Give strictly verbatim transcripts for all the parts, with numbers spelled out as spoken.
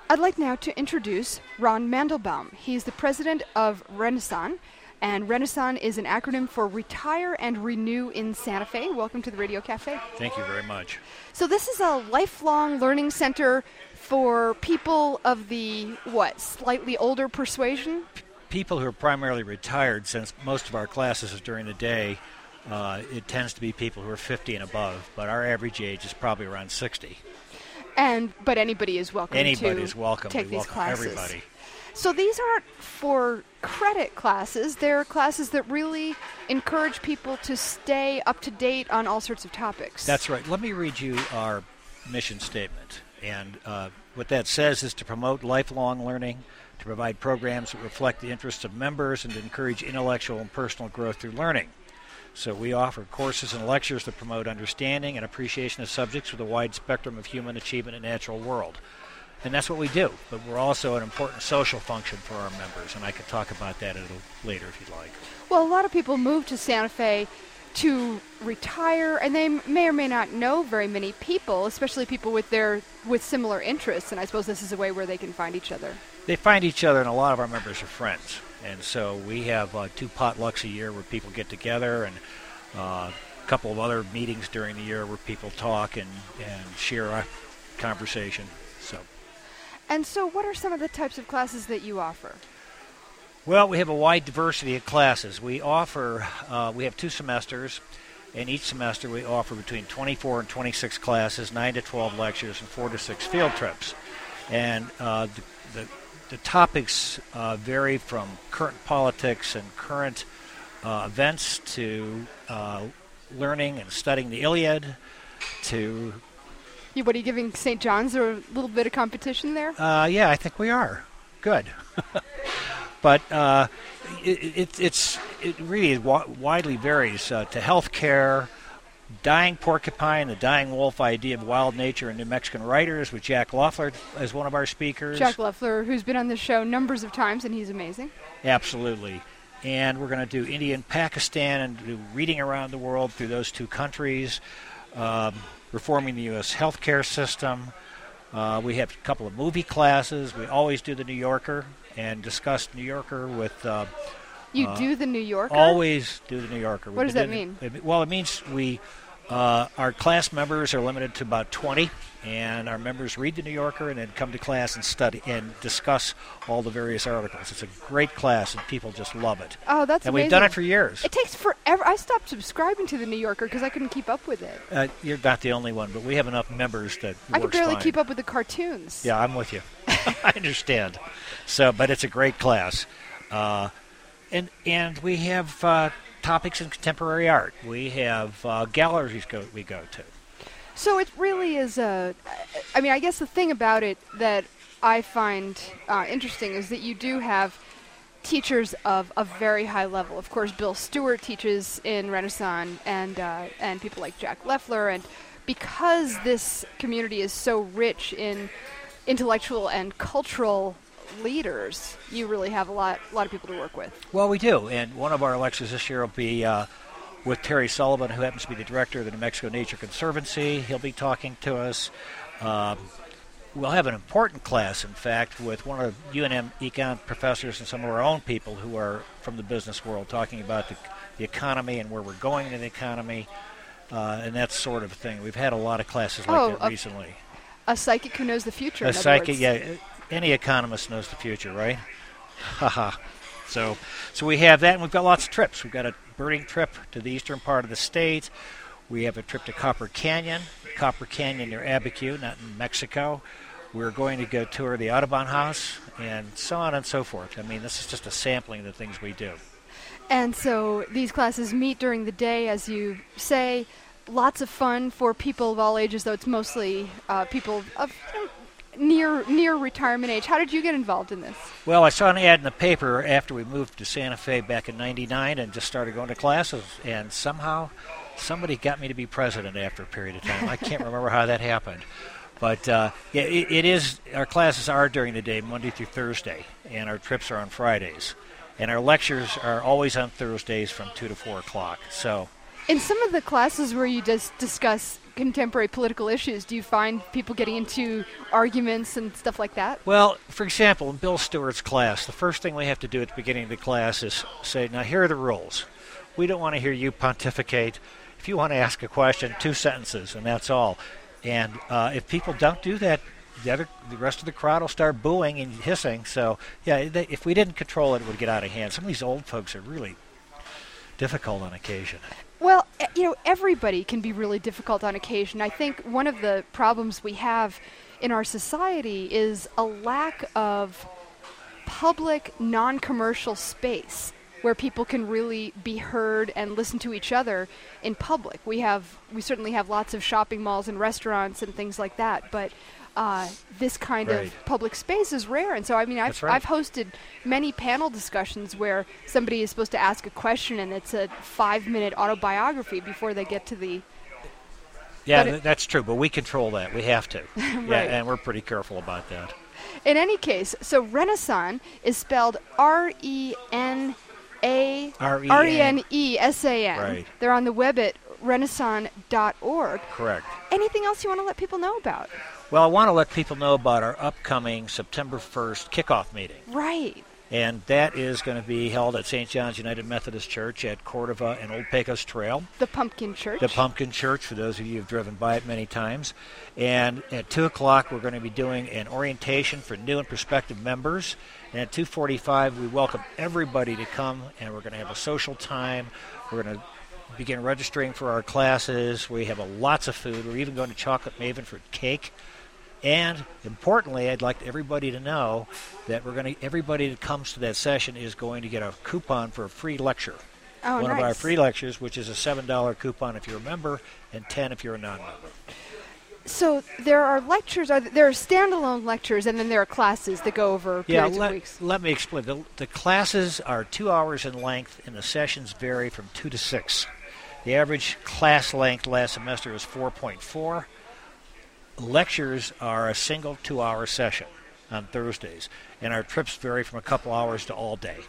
I'd like now to introduce Ron Mandelbaum. He's the president of Renaissance, and Renaissance is an acronym for Retire and Renew in Santa Fe. Welcome to the Radio Cafe. Thank you very much. So this is a lifelong learning center for people of the, what, slightly older persuasion? People who are primarily retired, since most of our classes is during the day, uh, it tends to be people who are fifty and above, but our average age is probably around sixty. And but anybody is welcome Anybody to is welcome. take we these welcome classes. Everybody. So these aren't for credit classes. They're classes that really encourage people to stay up to date on all sorts of topics. That's right. Let me read you our mission statement. And uh, what that says is to promote lifelong learning, to provide programs that reflect the interests of members, and to encourage intellectual and personal growth through learning. So we offer courses and lectures that promote understanding and appreciation of subjects with a wide spectrum of human achievement in the natural world. And that's what we do. But we're also an important social function for our members, and I could talk about that a little later if you'd like. Well, a lot of people move to Santa Fe to retire, and they may or may not know very many people, especially people with their with similar interests, and I suppose this is a way where they can find each other. They find each other, and a lot of our members are friends. And so we have uh, two potlucks a year where people get together, and uh, a couple of other meetings during the year where people talk and, and share a conversation. So. And so what are some of the types of classes that you offer? Well, we have a wide diversity of classes. We offer, uh, we have two semesters, and each semester we offer between twenty-four and twenty-six classes, nine to twelve lectures, and four to six field trips. And uh, the, the The topics uh, vary from current politics and current uh, events to uh, learning and studying the Iliad to... You, what, are you giving Saint John's a little bit of competition there? Uh, yeah, I think we are. Good. But uh, it, it, it's, it really wa- widely varies uh, to healthcare, Dying Porcupine, the Dying Wolf idea of wild nature and New Mexican writers, with Jack Loeffler as one of our speakers. Jack Loeffler, who's been on this show numbers of times, and he's amazing. Absolutely. And we're going to do India and Pakistan and do reading around the world through those two countries, um, reforming the U S healthcare system. Uh, we have a couple of movie classes. We always do the New Yorker and discuss New Yorker with... Uh, You uh, do the New Yorker? Always do the New Yorker. What does that mean? It, well, it means we, uh, our class members are limited to about twenty, and our members read the New Yorker and then come to class and study and discuss all the various articles. It's a great class, and people just love it. Oh, that's and amazing. we've done it for years. It takes forever. I stopped subscribing to the New Yorker because I couldn't keep up with it. Uh, you're not the only one, but we have enough members that it I could works barely fine. keep up with the cartoons. Yeah, I'm with you. I understand. So, but it's a great class. Uh, And and we have uh, topics in contemporary art. We have uh, galleries go, we go to. So it really is a... I mean, I guess the thing about it that I find uh, interesting is that you do have teachers of a very high level. Of course, Bill Stewart teaches in Renaissance, and uh, and people like Jack Loeffler. And because this community is so rich in intellectual and cultural leaders, you really have a lot a lot of people to work with. Well, we do, and one of our lectures this year will be uh, with Terry Sullivan, who happens to be the director of the New Mexico Nature Conservancy. He'll be talking to us. Um, we'll have an important class, in fact, with one of the U N M econ professors and some of our own people who are from the business world, talking about the, the economy and where we're going in the economy, uh, and that sort of thing. We've had a lot of classes like Oh, that a- recently. A psychic who knows the future. A in other psychic, words. yeah. Any economist knows the future, right? Haha. so, so we have that, and we've got lots of trips. We've got a birding trip to the eastern part of the state. We have a trip to Copper Canyon, Copper Canyon near Abiquiu, not in Mexico. We're going to go tour the Audubon House, and so on and so forth. I mean, this is just a sampling of the things we do. And so these classes meet during the day, as you say. Lots of fun for people of all ages, though it's mostly uh, people of you know, near near retirement age. How did you get involved in this? Well, I saw an ad in the paper after we moved to Santa Fe back in ninety-nine and just started going to classes, and somehow somebody got me to be president after a period of time. I can't remember how that happened. But uh, yeah, it, it is, our classes are during the day, Monday through Thursday, and our trips are on Fridays. And our lectures are always on Thursdays from two to four o'clock. So, In some of the classes where you just discuss contemporary political issues? Do you find people getting into arguments and stuff like that? Well, for example, in Bill Stewart's class, the first thing we have to do at the beginning of the class is say, now here are the rules. We don't want to hear you pontificate. If you want to ask a question, two sentences, and that's all. And uh, if people don't do that, the, other, the rest of the crowd will start booing and hissing. So, yeah, they, if we didn't control it, it would get out of hand. Some of these old folks are really difficult on occasion. Well, you know, everybody can be really difficult on occasion. I think one of the problems we have in our society is a lack of public, non-commercial space where people can really be heard and listen to each other in public. We have, we certainly have lots of shopping malls and restaurants and things like that, but uh, this kind right. of public space is rare. And so, I mean, I've, right. I've hosted many panel discussions where somebody is supposed to ask a question and it's a five-minute autobiography before they get to the... Yeah, it, th- that's true, but we control that. We have to. right. Yeah, and we're pretty careful about that. In any case, so Renaissance is spelled R E N A R E N E S A N. Right. They're on the web at renaissance dot org. Correct. Anything else you want to let people know about? Well, I want to let people know about our upcoming September first kickoff meeting. Right. And that is going to be held at Saint John's United Methodist Church at Cordova and Old Pecos Trail. The Pumpkin Church. The Pumpkin Church, for those of you who have driven by it many times. And at two o'clock, we're going to be doing an orientation for new and prospective members. And at two forty-five, we welcome everybody to come, and we're going to have a social time. We're going to begin registering for our classes. We have a lots of food. We're even going to Chocolate Maven for cake. And importantly, I'd like everybody to know that we're going to everybody that comes to that session is going to get a coupon for a free lecture. Oh, One nice. of our free lectures, which is a seven dollar coupon if you're a member and ten if you're a non-member. So there are lectures, are th- there are standalone lectures, and then there are classes that go over Yeah, periods let, of weeks. let me explain. The, the classes are two hours in length, and the sessions vary from two to six. The average class length last semester was four point four. Lectures are a single two-hour session on Thursdays, and our trips vary from a couple hours to all day.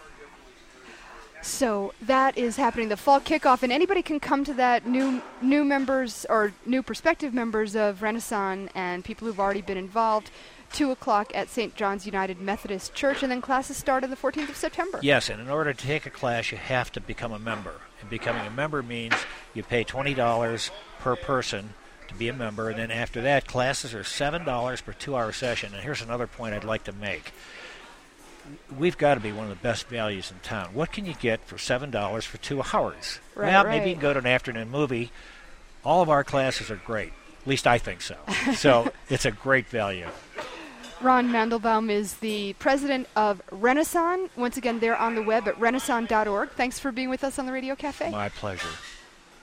So that is happening, the fall kickoff, and anybody can come to that, new new members or new prospective members of Renaissance and people who've already been involved, two o'clock at Saint John's United Methodist Church, and then classes start on the fourteenth of September. Yes, and in order to take a class, you have to become a member. And becoming a member means you pay twenty dollars per person to be a member, and then after that, classes are seven dollars per two-hour session. And here's another point I'd like to make. We've got to be one of the best values in town. What can you get for seven dollars for two hours? Right, well, right. maybe you can go to an afternoon movie. All of our classes are great. At least I think so. So it's a great value. Ron Mandelbaum is the president of Renaissance. Once again, they're on the web at renaissance dot org. Thanks for being with us on the Radio Cafe. My pleasure.